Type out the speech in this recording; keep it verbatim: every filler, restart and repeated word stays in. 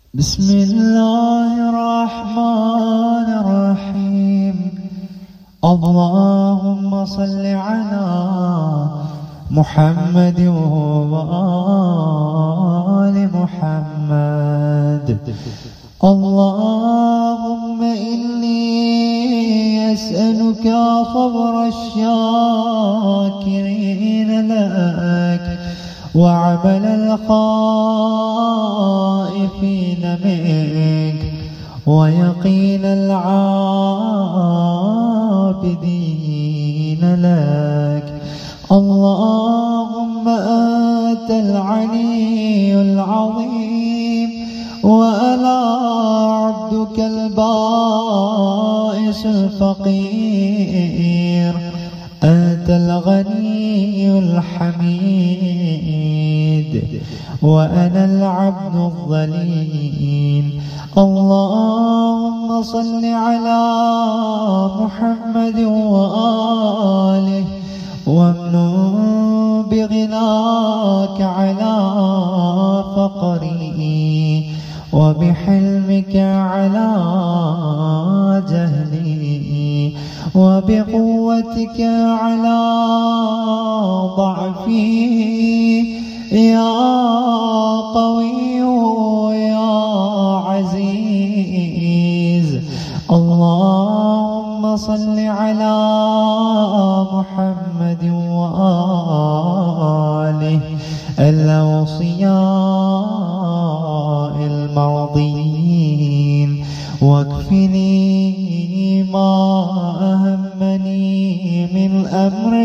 بسم الله الرحمن الرحيم. اللهم صل على محمد وآل محمد. اللهم إني أسألك صبر الشاكرين لك وعمل الخائفين منك ويقين العابدين لك. اللهم أنت العلي العظيم وأنا عبدك البائس الفقير. أنت الغني الحميد وأنا العبد الذليل. اللهم صل على محمد وآله وامنن بغناك على فقري وبحلمك على جهلي وبقوتك على ضعفي يا قوي يا عزيز. اللهم صل على محمد وآله الأوصياء المرضين واكفني ما أهمني من أمر